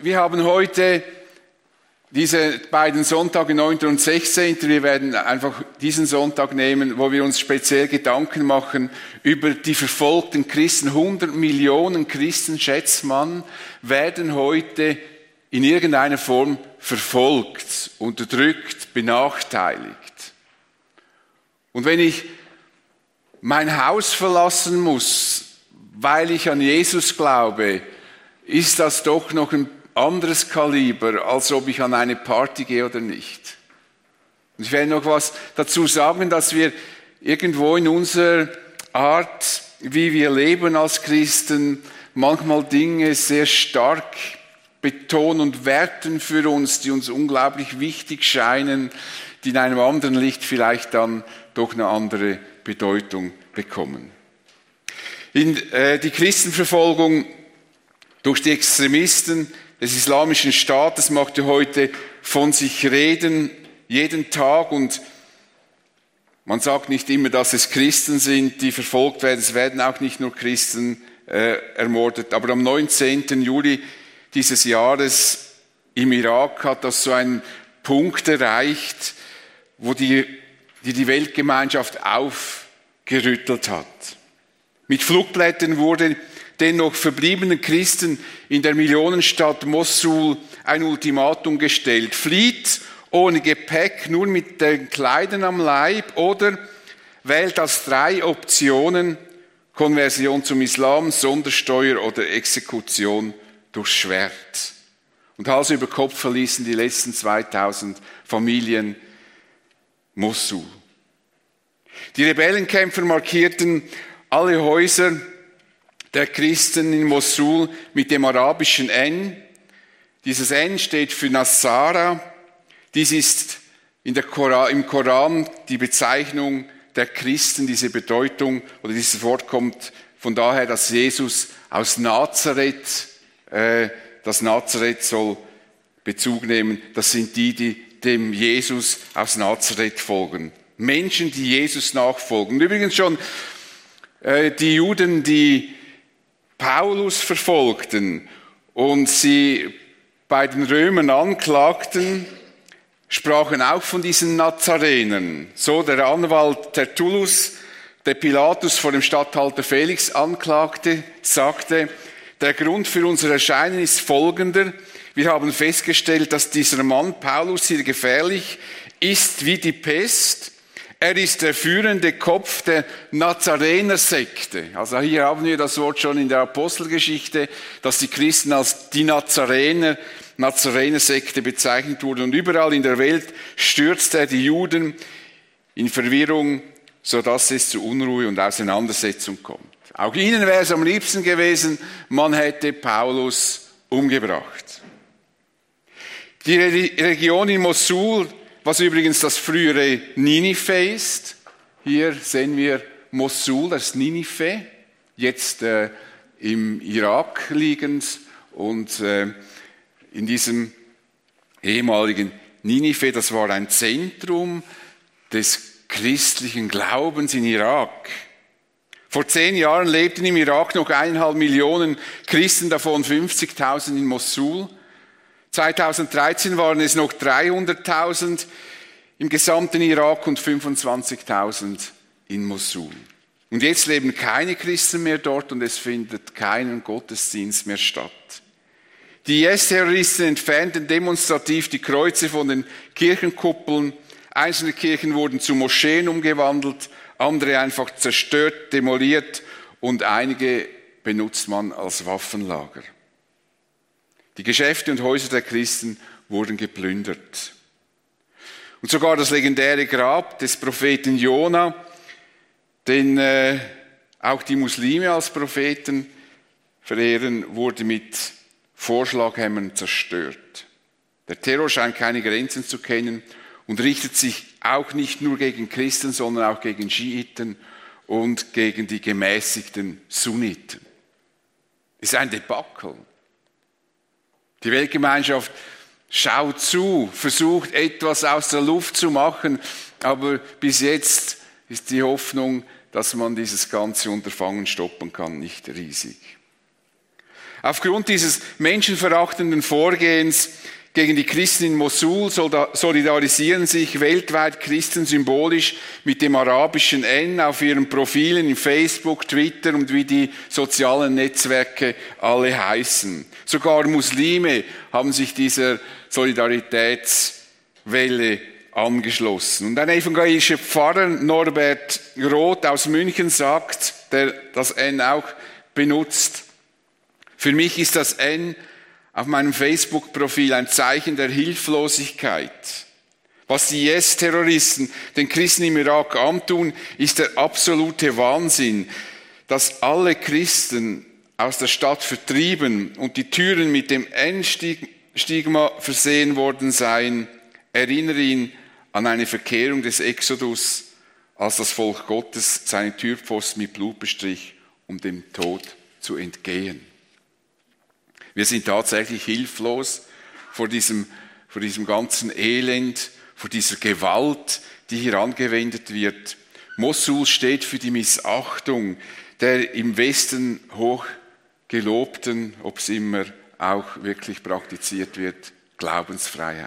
wir haben heute diese beiden Sonntage, 9. und 16. Wir werden einfach diesen Sonntag nehmen, wo wir uns speziell Gedanken machen über die verfolgten Christen. 100 Millionen Christen, schätzt man, werden heute in irgendeiner Form verfolgt, unterdrückt, benachteiligt. Und wenn ich mein Haus verlassen muss, weil ich an Jesus glaube, ist das doch noch ein anderes Kaliber, als ob ich an eine Party gehe oder nicht. Und ich werde noch was dazu sagen, dass wir irgendwo in unserer Art, wie wir leben als Christen, manchmal Dinge sehr stark betonen und werten für uns, die uns unglaublich wichtig scheinen, die in einem anderen Licht vielleicht dann doch eine andere Bedeutung bekommen. Die Christenverfolgung durch die Extremisten des Islamischen Staates macht ja heute von sich reden, jeden Tag, und man sagt nicht immer, dass es Christen sind, die verfolgt werden. Es werden auch nicht nur Christen ermordet. Aber am 19. Juli dieses Jahres im Irak hat das so einen Punkt erreicht, wo die Weltgemeinschaft aufgerüttelt hat. Mit Flugblättern wurde den noch verbliebenen Christen in der Millionenstadt Mossul ein Ultimatum gestellt. Flieht ohne Gepäck, nur mit den Kleidern am Leib, oder wählt als 3 Optionen: Konversion zum Islam, Sondersteuer oder Exekution durch Schwert. Und Hals über Kopf verließen die letzten 2000 Familien Mossul. Die Rebellenkämpfer markierten alle Häuser der Christen in Mossul mit dem arabischen N. Dieses N steht für Nasara. Dies ist im Koran die Bezeichnung der Christen, diese Bedeutung oder dieses Wort kommt von daher, dass Jesus aus Nazareth, das Nazareth soll Bezug nehmen. Das sind die dem Jesus aus Nazareth folgen. Menschen, die Jesus nachfolgen. Übrigens schon die Juden, die Paulus verfolgten und sie bei den Römern anklagten, sprachen auch von diesen Nazarenern. So der Anwalt Tertullus, der Pilatus vor dem Statthalter Felix anklagte, sagte: Der Grund für unser Erscheinen ist folgender: Wir haben festgestellt, dass dieser Mann Paulus hier gefährlich ist wie die Pest. Er ist der führende Kopf der Nazarener-Sekte. Also hier haben wir das Wort schon in der Apostelgeschichte, dass die Christen als die Nazarener-Sekte bezeichnet wurden. Und überall in der Welt stürzt er die Juden in Verwirrung, sodass es zu Unruhe und Auseinandersetzung kommt. Auch ihnen wäre es am liebsten gewesen, man hätte Paulus umgebracht. Die Region in Mossul, was übrigens das frühere Ninive ist. Hier sehen wir Mossul, das ist Ninive, jetzt im Irak liegend. Und in diesem ehemaligen Ninive, das war ein Zentrum des christlichen Glaubens in Irak. Vor 10 Jahren lebten im Irak noch 1,5 Millionen Christen, davon 50.000 in Mossul. 2013 waren es noch 300.000 im gesamten Irak und 25.000 in Mossul. Und jetzt leben keine Christen mehr dort und es findet kein Gottesdienst mehr statt. Die IS-Terroristen entfernten demonstrativ die Kreuze von den Kirchenkuppeln. Einzelne Kirchen wurden zu Moscheen umgewandelt, andere einfach zerstört, demoliert und einige benutzt man als Waffenlager. Die Geschäfte und Häuser der Christen wurden geplündert. Und sogar das legendäre Grab des Propheten Jona, den auch die Muslime als Propheten verehren, wurde mit Vorschlaghämmern zerstört. Der Terror scheint keine Grenzen zu kennen und richtet sich auch nicht nur gegen Christen, sondern auch gegen Schiiten und gegen die gemäßigten Sunniten. Es ist ein Debakel. Die Weltgemeinschaft schaut zu, versucht etwas aus der Luft zu machen, aber bis jetzt ist die Hoffnung, dass man dieses ganze Unterfangen stoppen kann, nicht riesig. Aufgrund dieses menschenverachtenden Vorgehens gegen die Christen in Mosul solidarisieren sich weltweit Christen symbolisch mit dem arabischen N auf ihren Profilen in Facebook, Twitter und wie die sozialen Netzwerke alle heißen. Sogar Muslime haben sich dieser Solidaritätswelle angeschlossen. Und ein evangelischer Pfarrer, Norbert Roth aus München, sagt, der das N auch benutzt: Für mich ist das N auf meinem Facebook-Profil ein Zeichen der Hilflosigkeit. Was die IS-Terroristen den Christen im Irak antun, ist der absolute Wahnsinn. Dass alle Christen aus der Stadt vertrieben und die Türen mit dem N-Stigma versehen worden seien, erinnere ihn an eine Verkehrung des Exodus, als das Volk Gottes seine Türpfosten mit Blut bestrich, um dem Tod zu entgehen. Wir sind tatsächlich hilflos vor diesem ganzen Elend, vor dieser Gewalt, die hier angewendet wird. Mosul steht für die Missachtung der im Westen hoch gelobten, ob es immer auch wirklich praktiziert wird, Glaubensfreiheit.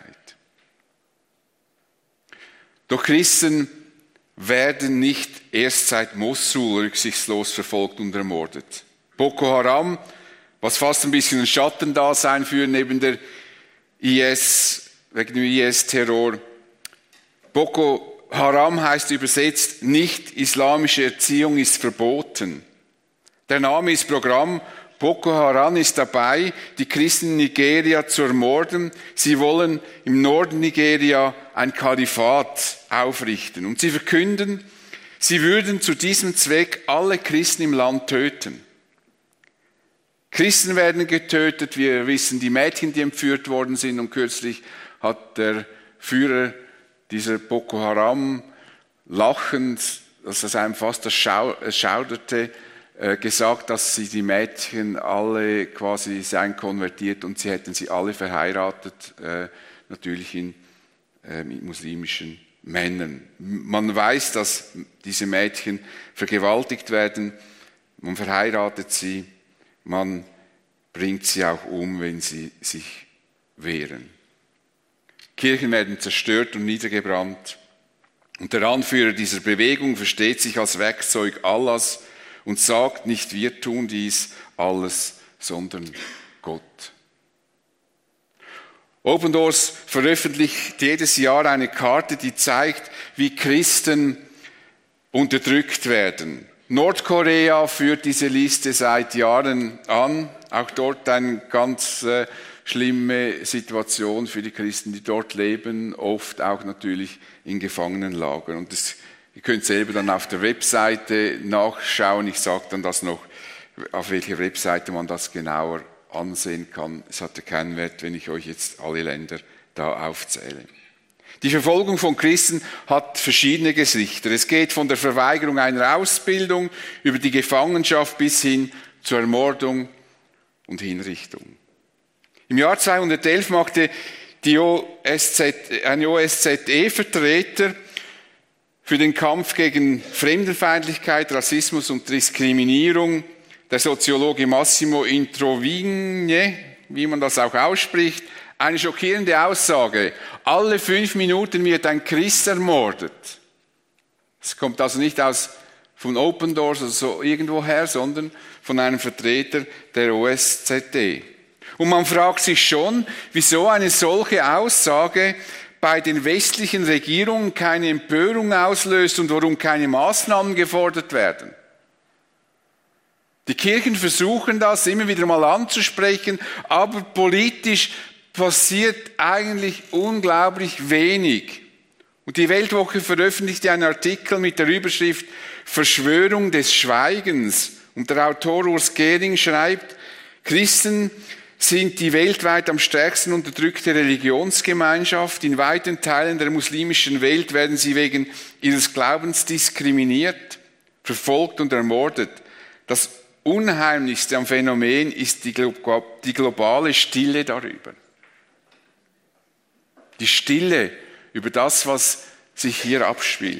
Doch Christen werden nicht erst seit Mosul rücksichtslos verfolgt und ermordet. Boko Haram, was fast ein bisschen ein Schattendasein führt neben der IS, wegen dem IS-Terror. Boko Haram heißt übersetzt, nicht islamische Erziehung ist verboten. Der Name ist Programm. Boko Haram ist dabei, die Christen in Nigeria zu ermorden. Sie wollen im Norden Nigeria ein Kalifat aufrichten. Und sie verkünden, sie würden zu diesem Zweck alle Christen im Land töten. Christen werden getötet, wir wissen die Mädchen, die entführt worden sind, und kürzlich hat der Führer dieser Boko Haram lachend, dass das einem fast erschauderte, gesagt, dass sie die Mädchen alle quasi seien konvertiert und sie hätten sie alle verheiratet, natürlich mit muslimischen Männern. Man weiß, dass diese Mädchen vergewaltigt werden, man verheiratet sie, man bringt sie auch um, wenn sie sich wehren. Kirchen werden zerstört und niedergebrannt. Und der Anführer dieser Bewegung versteht sich als Werkzeug Allahs und sagt, nicht wir tun dies alles, sondern Gott. Open Doors veröffentlicht jedes Jahr eine Karte, die zeigt, wie Christen unterdrückt werden. Nordkorea führt diese Liste seit Jahren an. Auch dort eine ganz schlimme Situation für die Christen, die dort leben, oft auch natürlich in Gefangenenlagern. Und ihr könnt selber dann auf der Webseite nachschauen. Ich sage dann das noch, auf welcher Webseite man das genauer ansehen kann. Es hat ja keinen Wert, wenn ich euch jetzt alle Länder da aufzähle. Die Verfolgung von Christen hat verschiedene Gesichter. Es geht von der Verweigerung einer Ausbildung über die Gefangenschaft bis hin zur Ermordung und Hinrichtung. Im Jahr 211 machte ein OSZE-Vertreter für den Kampf gegen Fremdenfeindlichkeit, Rassismus und Diskriminierung, der Soziologe Massimo Introvigne, wie man das auch ausspricht, eine schockierende Aussage. Alle 5 Minuten wird ein Christ ermordet. Es kommt also nicht von Open Doors oder so irgendwoher, sondern von einem Vertreter der OSZE. Und man fragt sich schon, wieso eine solche Aussage bei den westlichen Regierungen keine Empörung auslöst und warum keine Maßnahmen gefordert werden. Die Kirchen versuchen das immer wieder mal anzusprechen, aber politisch passiert eigentlich unglaublich wenig. Und die Weltwoche veröffentlichte einen Artikel mit der Überschrift Verschwörung des Schweigens. Und der Autor Urs Gehring schreibt, Christen sind die weltweit am stärksten unterdrückte Religionsgemeinschaft. In weiten Teilen der muslimischen Welt werden sie wegen ihres Glaubens diskriminiert, verfolgt und ermordet. Das Unheimlichste am Phänomen ist die globale Stille darüber. Die Stille über das, was sich hier abspielt.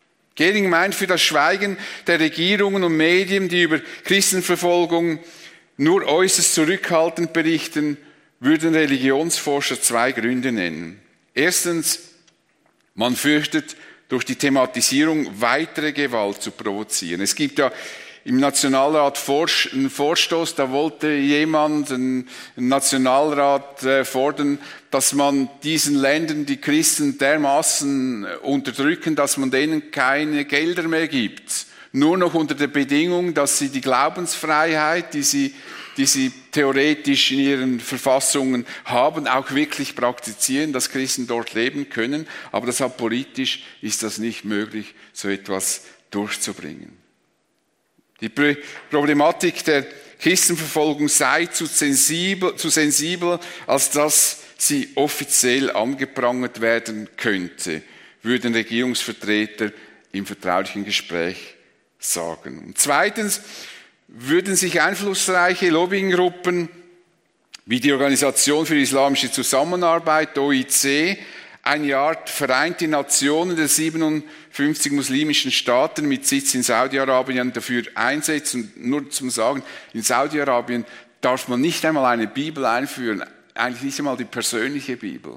Gehring meint, für das Schweigen der Regierungen und Medien, die über Christenverfolgung nur äußerst zurückhaltend berichten, würden Religionsforscher 2 Gründe nennen. Erstens, man fürchtet, durch die Thematisierung weitere Gewalt zu provozieren. Es gibt ja im Nationalrat einen Vorstoß, da wollte jemand, ein Nationalrat fordern, dass man diesen Ländern die Christen dermaßen unterdrücken, dass man denen keine Gelder mehr gibt. Nur noch unter der Bedingung, dass sie die Glaubensfreiheit, die sie theoretisch in ihren Verfassungen haben, auch wirklich praktizieren, dass Christen dort leben können. Aber deshalb politisch ist das nicht möglich, so etwas durchzubringen. Die Problematik der Christenverfolgung sei zu sensibel, als dass sie offiziell angeprangert werden könnte, würden Regierungsvertreter im vertraulichen Gespräch sagen. Und zweitens würden sich einflussreiche Lobbyinggruppen wie die Organisation für Islamische Zusammenarbeit, OIC, eine Art Vereinte Nationen der 57 muslimischen Staaten mit Sitz in Saudi-Arabien dafür einsetzen. Nur zum Sagen, in Saudi-Arabien darf man nicht einmal eine Bibel einführen, eigentlich nicht einmal die persönliche Bibel,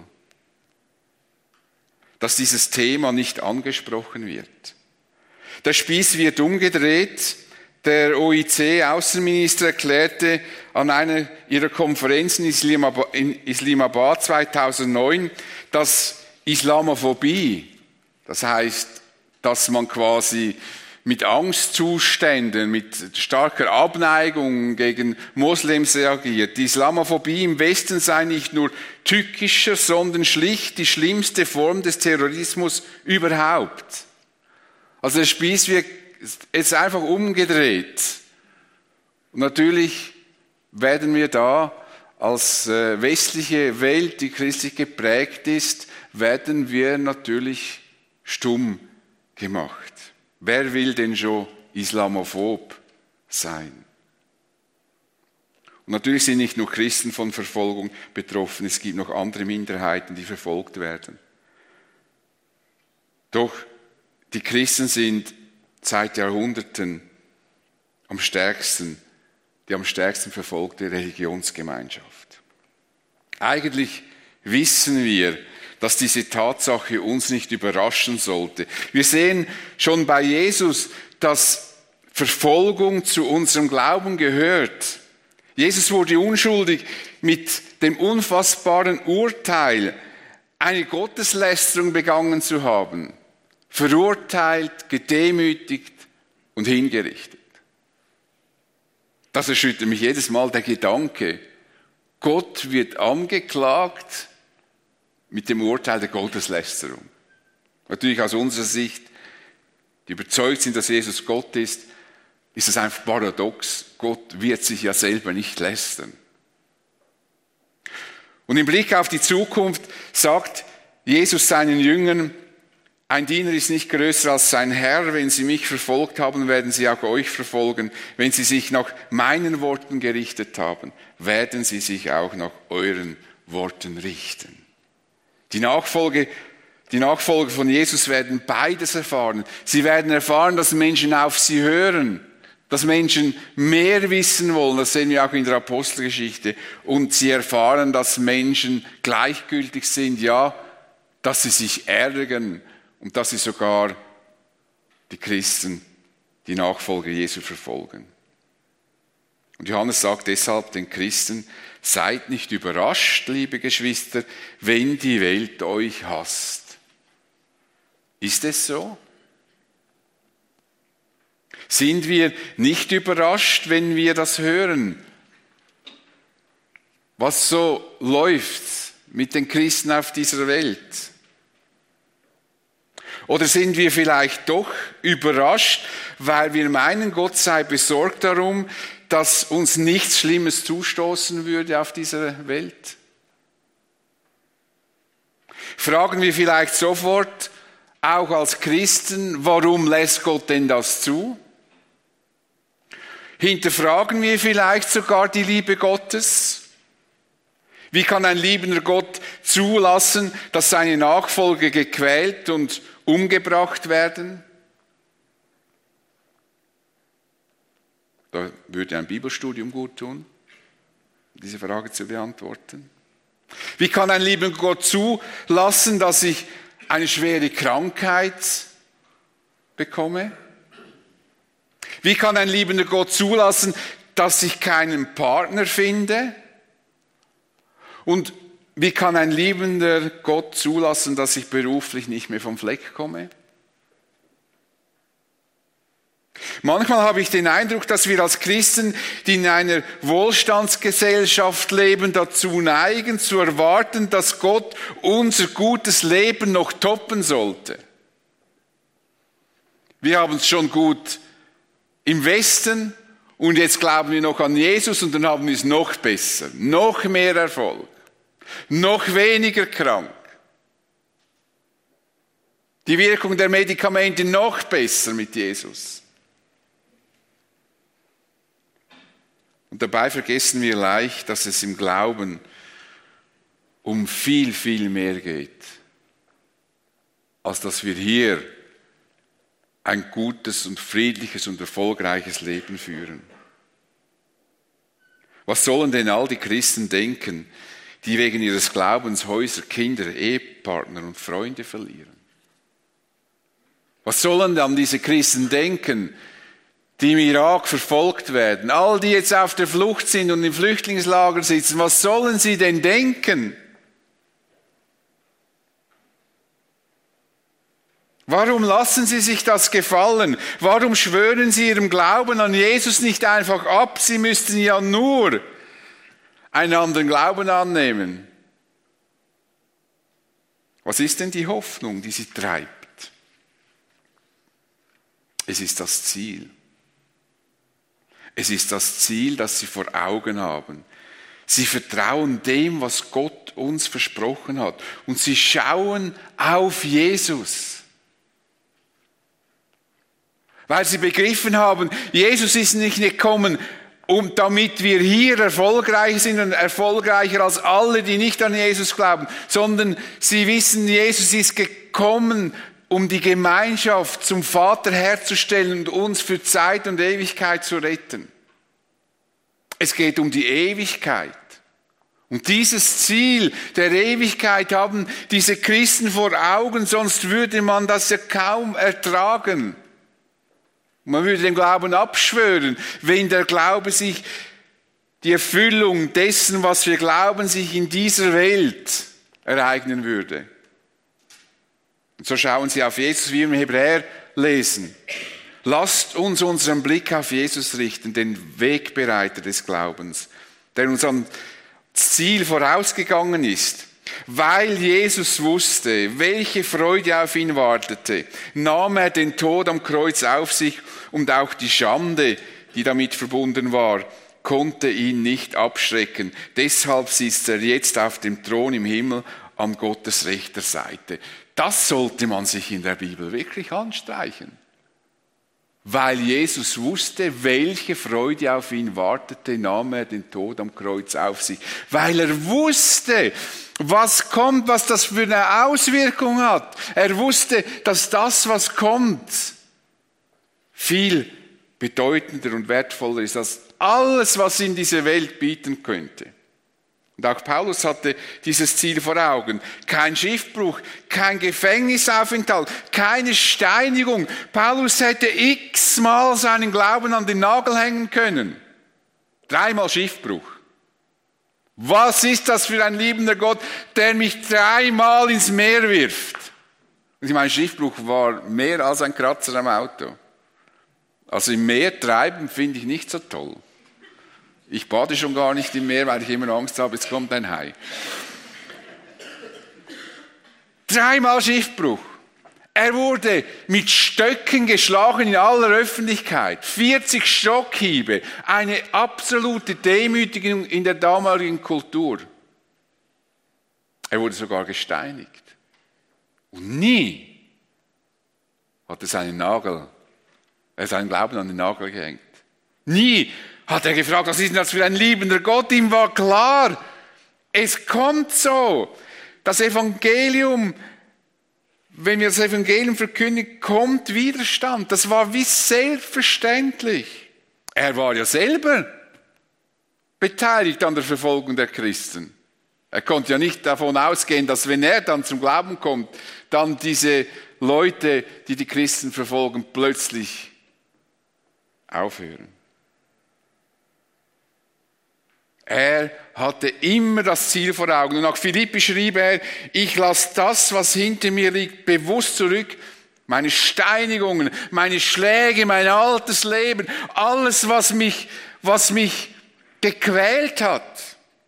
dass dieses Thema nicht angesprochen wird. Der Spieß wird umgedreht. Der OIC-Außenminister erklärte an einer ihrer Konferenzen in Islamabad 2009, dass Islamophobie, das heißt, dass man quasi mit Angstzuständen, mit starker Abneigung gegen Moslems reagiert. Die Islamophobie im Westen sei nicht nur tückischer, sondern schlicht die schlimmste Form des Terrorismus überhaupt. Also der Spieß wird jetzt einfach umgedreht. Und natürlich werden wir da als westliche Welt, die christlich geprägt ist, werden wir natürlich stumm gemacht. Wer will denn schon islamophob sein? Und natürlich sind nicht nur Christen von Verfolgung betroffen, es gibt noch andere Minderheiten, die verfolgt werden. Doch die Christen sind seit Jahrhunderten die am stärksten verfolgte Religionsgemeinschaft. Eigentlich wissen wir, dass diese Tatsache uns nicht überraschen sollte. Wir sehen schon bei Jesus, dass Verfolgung zu unserem Glauben gehört. Jesus wurde unschuldig mit dem unfassbaren Urteil, eine Gotteslästerung begangen zu haben, verurteilt, gedemütigt und hingerichtet. Das erschüttert mich jedes Mal, der Gedanke, Gott wird angeklagt mit dem Urteil der Gotteslästerung. Natürlich aus unserer Sicht, die überzeugt sind, dass Jesus Gott ist es einfach paradox. Gott wird sich ja selber nicht lästern. Und im Blick auf die Zukunft sagt Jesus seinen Jüngern, ein Diener ist nicht größer als sein Herr. Wenn sie mich verfolgt haben, werden sie auch euch verfolgen. Wenn sie sich nach meinen Worten gerichtet haben, werden sie sich auch nach euren Worten richten. Die Nachfolger von Jesus werden beides erfahren. Sie werden erfahren, dass Menschen auf sie hören, dass Menschen mehr wissen wollen. Das sehen wir auch in der Apostelgeschichte. Und sie erfahren, dass Menschen gleichgültig sind, ja, dass sie sich ärgern und dass sie sogar die Christen, die Nachfolger Jesu verfolgen. Und Johannes sagt deshalb den Christen, seid nicht überrascht, liebe Geschwister, wenn die Welt euch hasst. Ist es so? Sind wir nicht überrascht, wenn wir das hören, was so läuft mit den Christen auf dieser Welt? Oder sind wir vielleicht doch überrascht, weil wir meinen, Gott sei besorgt darum, dass uns nichts Schlimmes zustoßen würde auf dieser Welt? Fragen wir vielleicht sofort, auch als Christen, warum lässt Gott denn das zu? Hinterfragen wir vielleicht sogar die Liebe Gottes? Wie kann ein liebender Gott zulassen, dass seine Nachfolger gequält und umgebracht werden? Da würde ein Bibelstudium gut tun. diese Frage zu beantworten? Wie kann ein liebender Gott zulassen, dass ich eine schwere Krankheit bekomme? Wie kann ein liebender Gott zulassen, dass ich keinen Partner finde? Und wie kann ein liebender Gott zulassen, dass ich beruflich nicht mehr vom Fleck komme? Manchmal habe ich den Eindruck, dass wir als Christen, die in einer Wohlstandsgesellschaft leben, dazu neigen, zu erwarten, dass Gott unser gutes Leben noch toppen sollte. Wir haben es schon gut im Westen und jetzt glauben wir noch an Jesus und dann haben wir es noch besser, noch mehr Erfolg, noch weniger krank. Die Wirkung der Medikamente noch besser mit Jesus. Und dabei vergessen wir leicht, dass es im Glauben um viel, viel mehr geht, als dass wir hier ein gutes und friedliches und erfolgreiches Leben führen. Was sollen denn all die Christen denken, die wegen ihres Glaubens Häuser, Kinder, Ehepartner und Freunde verlieren? Was sollen dann diese Christen denken, die im Irak verfolgt werden, all die jetzt auf der Flucht sind und im Flüchtlingslager sitzen, was sollen sie denn denken? Warum lassen sie sich das gefallen? Warum schwören sie ihrem Glauben an Jesus nicht einfach ab? Sie müssten ja nur einen anderen Glauben annehmen. Was ist denn die Hoffnung, die sie treibt? Es ist das Ziel. Es ist das Ziel, das sie vor Augen haben. Sie vertrauen dem, was Gott uns versprochen hat. Und sie schauen auf Jesus. Weil sie begriffen haben, Jesus ist nicht gekommen, damit wir hier erfolgreich sind und erfolgreicher als alle, die nicht an Jesus glauben, sondern sie wissen, Jesus ist gekommen, um die Gemeinschaft zum Vater herzustellen und uns für Zeit und Ewigkeit zu retten. Es geht um die Ewigkeit. Und dieses Ziel der Ewigkeit haben diese Christen vor Augen, sonst würde man das ja kaum ertragen. Man würde den Glauben abschwören, wenn der Glaube sich, die Erfüllung dessen, was wir glauben, sich in dieser Welt ereignen würde. Und so schauen sie auf Jesus, wie wir im Hebräer lesen. Lasst uns unseren Blick auf Jesus richten, den Wegbereiter des Glaubens, der uns ans Ziel vorausgegangen ist. Weil Jesus wusste, welche Freude auf ihn wartete, nahm er den Tod am Kreuz auf sich und auch die Schande, die damit verbunden war, konnte ihn nicht abschrecken. Deshalb sitzt er jetzt auf dem Thron im Himmel an Gottes rechter Seite. Das sollte man sich in der Bibel wirklich anstreichen. Weil Jesus wusste, welche Freude auf ihn wartete, nahm er den Tod am Kreuz auf sich. Weil er wusste, was kommt, was das für eine Auswirkung hat. Er wusste, dass das, was kommt, viel bedeutender und wertvoller ist als alles, was ihm diese Welt bieten könnte. Und auch Paulus hatte dieses Ziel vor Augen. Kein Schiffbruch, kein Gefängnisaufenthalt, keine Steinigung. Paulus hätte x-mal seinen Glauben an den Nagel hängen können. 3-mal Schiffbruch. Was ist das für ein liebender Gott, der mich 3-mal ins Meer wirft? Und ich meine, Schiffbruch war mehr als ein Kratzer am Auto. Also im Meer treiben finde ich nicht so toll. Ich bade schon gar nicht im Meer, weil ich immer Angst habe, jetzt kommt ein Hai. 3-mal Schiffbruch. Er wurde mit Stöcken geschlagen in aller Öffentlichkeit. 40 Stockhiebe. Eine absolute Demütigung in der damaligen Kultur. Er wurde sogar gesteinigt. Und nie hat er seinen Glauben an den Nagel gehängt. Nie hat er gefragt, was ist denn das für ein liebender Gott? Ihm war klar, es kommt so. Das Evangelium, wenn wir das Evangelium verkündigen, kommt Widerstand. Das war wie selbstverständlich. Er war ja selber beteiligt an der Verfolgung der Christen. Er konnte ja nicht davon ausgehen, dass wenn er dann zum Glauben kommt, dann diese Leute, die die Christen verfolgen, plötzlich aufhören. Er hatte immer das Ziel vor Augen. Und nach Philippi schrieb er, ich lasse das, was hinter mir liegt, bewusst zurück. Meine Steinigungen, meine Schläge, mein altes Leben, alles, was mich gequält hat.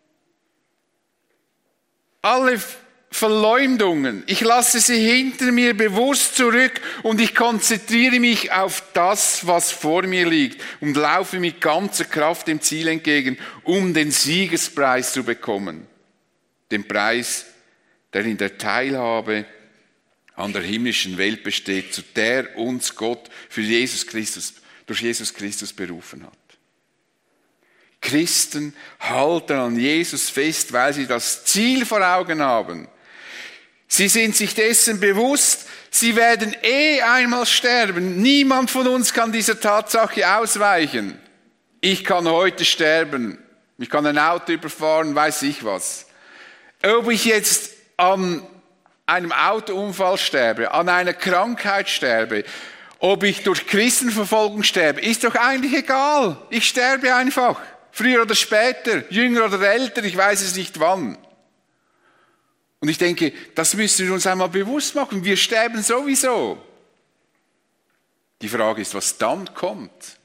Alle Verleumdungen, ich lasse sie hinter mir bewusst zurück und ich konzentriere mich auf das, was vor mir liegt und laufe mit ganzer Kraft dem Ziel entgegen, um den Siegespreis zu bekommen. Den Preis, der in der Teilhabe an der himmlischen Welt besteht, zu der uns Gott durch Jesus Christus berufen hat. Christen halten an Jesus fest, weil sie das Ziel vor Augen haben. Sie sind sich dessen bewusst, sie werden einmal sterben. Niemand von uns kann dieser Tatsache ausweichen. Ich kann heute sterben. Ich kann ein Auto überfahren, weiß ich was. Ob ich jetzt an einem Autounfall sterbe, an einer Krankheit sterbe, ob ich durch Christenverfolgung sterbe, ist doch eigentlich egal. Ich sterbe einfach. Früher oder später, jünger oder älter, ich weiß es nicht wann. Und ich denke, das müssen wir uns einmal bewusst machen. Wir sterben sowieso. Die Frage ist, was dann kommt.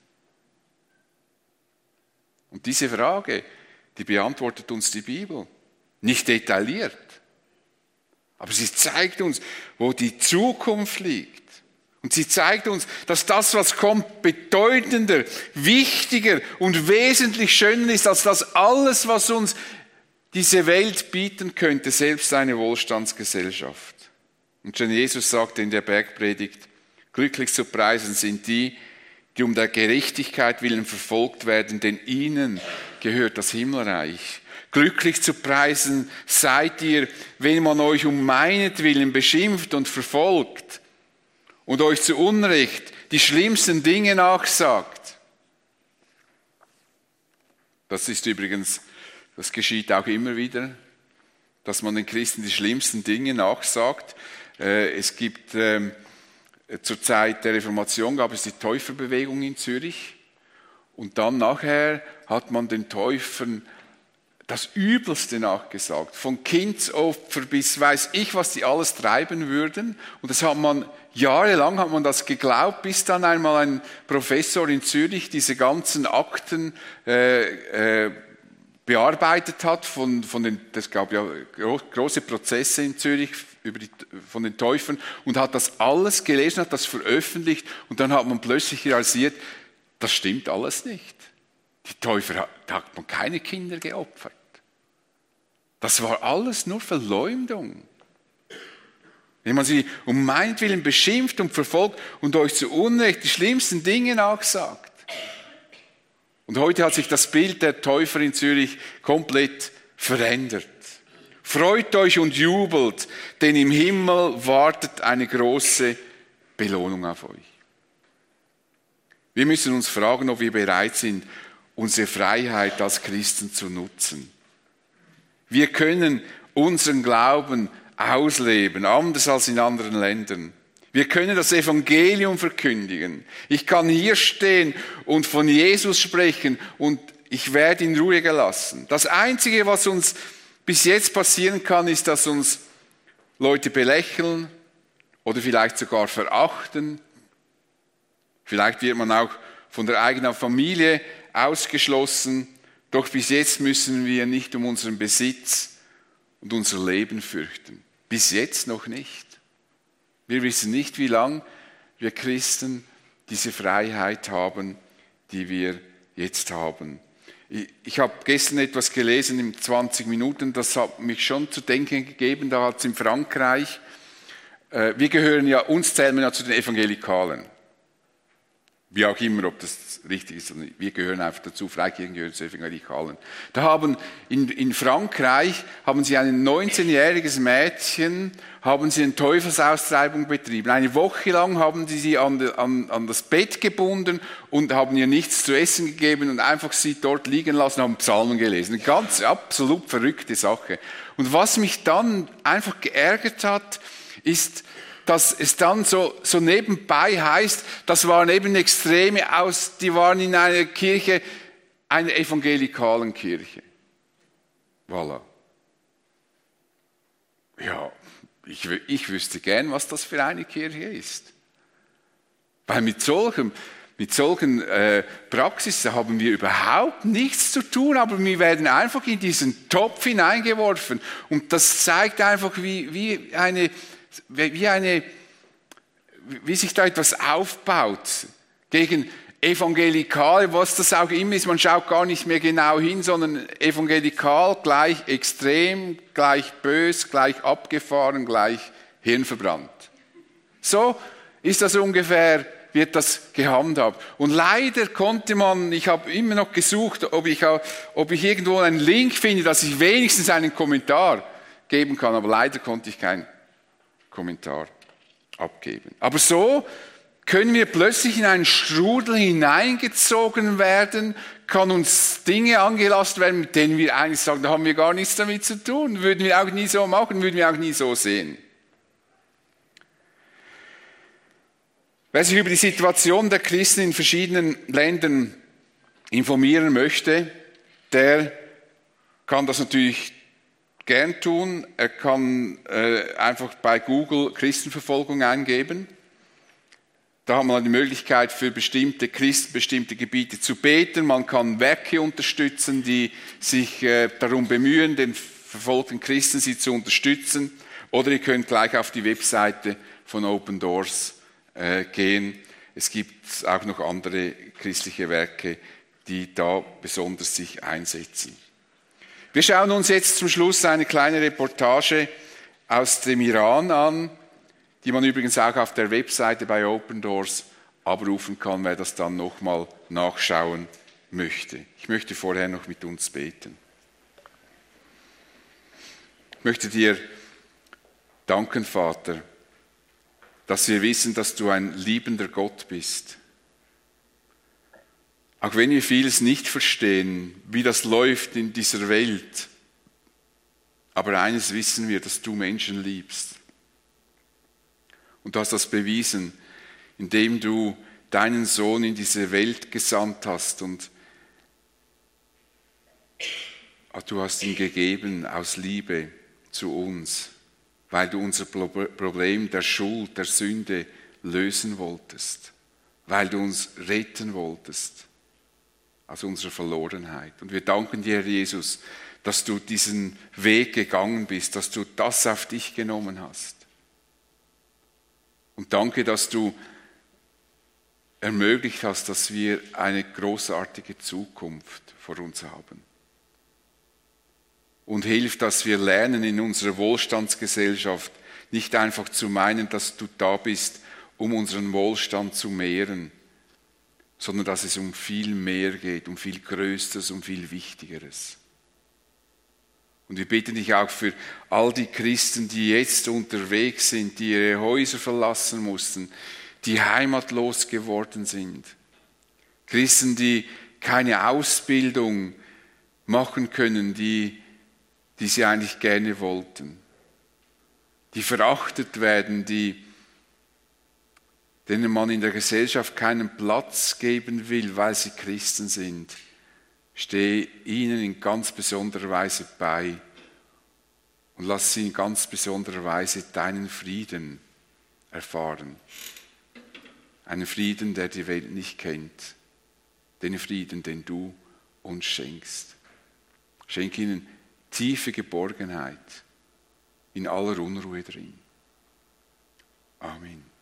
Und diese Frage, die beantwortet uns die Bibel. Nicht detailliert. Aber sie zeigt uns, wo die Zukunft liegt. Und sie zeigt uns, dass das, was kommt, bedeutender, wichtiger und wesentlich schöner ist, als das alles, was uns diese Welt bieten könnte, selbst eine Wohlstandsgesellschaft. Und schon Jesus sagte in der Bergpredigt, glücklich zu preisen sind die, die um der Gerechtigkeit willen verfolgt werden, denn ihnen gehört das Himmelreich. Glücklich zu preisen seid ihr, wenn man euch um meinetwillen beschimpft und verfolgt und euch zu Unrecht die schlimmsten Dinge nachsagt. Das ist übrigens, das geschieht auch immer wieder, dass man den Christen die schlimmsten Dinge nachsagt. Es gibt zur Zeit der Reformation gab es die Täuferbewegung in Zürich und dann nachher hat man den Täufern das Übelste nachgesagt, von Kindsopfer bis weiß ich, was die alles treiben würden. Und das hat man jahrelang hat man das geglaubt, bis dann einmal ein Professor in Zürich diese ganzen Akten bearbeitet hat. Das gab ja große Prozesse in Zürich von den Täufern und hat das alles gelesen, hat das veröffentlicht und dann hat man plötzlich realisiert, das stimmt alles nicht. Die Täufer hat man keine Kinder geopfert. Das war alles nur Verleumdung. Wenn man sie um meinetwillen beschimpft und verfolgt und euch zu Unrecht die schlimmsten Dinge nachsagt. Und heute hat sich das Bild der Täufer in Zürich komplett verändert. Freut euch und jubelt, denn im Himmel wartet eine große Belohnung auf euch. Wir müssen uns fragen, ob wir bereit sind, unsere Freiheit als Christen zu nutzen. Wir können unseren Glauben ausleben, anders als in anderen Ländern. Wir können das Evangelium verkündigen. Ich kann hier stehen und von Jesus sprechen und ich werde in Ruhe gelassen. Das Einzige, was uns bis jetzt passieren kann, ist, dass uns Leute belächeln oder vielleicht sogar verachten. Vielleicht wird man auch von der eigenen Familie ausgeschlossen. Doch bis jetzt müssen wir nicht um unseren Besitz und unser Leben fürchten. Bis jetzt noch nicht. Wir wissen nicht, wie lange wir Christen diese Freiheit haben, die wir jetzt haben. Ich habe gestern etwas gelesen in 20 Minuten, das hat mich schon zu denken gegeben, da hat es in Frankreich, uns zählen ja zu den Evangelikalen. Wie auch immer, ob das richtig ist. Wir gehören einfach dazu, Freikirchen gehören zu Evangelikalen. Da haben in Frankreich haben sie ein 19-jähriges Mädchen, haben sie eine Teufelsaustreibung betrieben. Eine Woche lang haben sie an das Bett gebunden und haben ihr nichts zu essen gegeben und einfach sie dort liegen lassen, haben Psalmen gelesen. Eine ganz absolut verrückte Sache. Und was mich dann einfach geärgert hat, ist, dass es dann so nebenbei heißt, das waren eben Extreme die waren in einer Kirche, einer evangelikalen Kirche. Voilà. Ja, ich wüsste gern, was das für eine Kirche ist. Weil mit solchen Praxis haben wir überhaupt nichts zu tun, aber wir werden einfach in diesen Topf hineingeworfen. Und das zeigt einfach, wie sich da etwas aufbaut gegen Evangelikale, was das auch immer ist. Man schaut gar nicht mehr genau hin, sondern evangelikal gleich extrem, gleich bös, gleich abgefahren, gleich hirnverbrannt. So ist das ungefähr, wird das gehandhabt. Und leider konnte man, ich habe immer noch gesucht, ob ich irgendwo einen Link finde, dass ich wenigstens einen Kommentar geben kann, aber leider konnte ich keinen Kommentar abgeben. Aber so können wir plötzlich in einen Strudel hineingezogen werden, kann uns Dinge angelastet werden, mit denen wir eigentlich sagen, da haben wir gar nichts damit zu tun, würden wir auch nie so machen, würden wir auch nie so sehen. Wer sich über die Situation der Christen in verschiedenen Ländern informieren möchte, der kann das natürlich gern tun. Er kann einfach bei Google Christenverfolgung eingeben. Da hat man die Möglichkeit für bestimmte Christen, bestimmte Gebiete zu beten. Man kann Werke unterstützen, die sich darum bemühen, den verfolgten Christen sie zu unterstützen. Oder ihr könnt gleich auf die Webseite von Open Doors gehen. Es gibt auch noch andere christliche Werke, die da besonders sich einsetzen. Wir schauen uns jetzt zum Schluss eine kleine Reportage aus dem Iran an, die man übrigens auch auf der Webseite bei Open Doors abrufen kann, wer das dann nochmal nachschauen möchte. Ich möchte vorher noch mit uns beten. Ich möchte dir danken, Vater, dass wir wissen, dass du ein liebender Gott bist. Auch wenn wir vieles nicht verstehen, wie das läuft in dieser Welt, aber eines wissen wir, dass du Menschen liebst. Und du hast das bewiesen, indem du deinen Sohn in diese Welt gesandt hast und du hast ihn gegeben aus Liebe zu uns, weil du unser Problem der Schuld, der Sünde lösen wolltest, weil du uns retten wolltest aus unserer Verlorenheit. Und wir danken dir, Herr Jesus, dass du diesen Weg gegangen bist, dass du das auf dich genommen hast. Und danke, dass du ermöglicht hast, dass wir eine großartige Zukunft vor uns haben. Und hilf, dass wir lernen in unserer Wohlstandsgesellschaft nicht einfach zu meinen, dass du da bist, um unseren Wohlstand zu mehren, sondern dass es um viel mehr geht, um viel Größeres, um viel Wichtigeres. Und wir bitten dich auch für all die Christen, die jetzt unterwegs sind, die ihre Häuser verlassen mussten, die heimatlos geworden sind. Christen, die keine Ausbildung machen können, die sie eigentlich gerne wollten. Die verachtet werden, denen man in der Gesellschaft keinen Platz geben will, weil sie Christen sind. Stehe ihnen in ganz besonderer Weise bei und lass sie in ganz besonderer Weise deinen Frieden erfahren. Einen Frieden, der die Welt nicht kennt. Den Frieden, den du uns schenkst. Schenk ihnen tiefe Geborgenheit in aller Unruhe drin. Amen.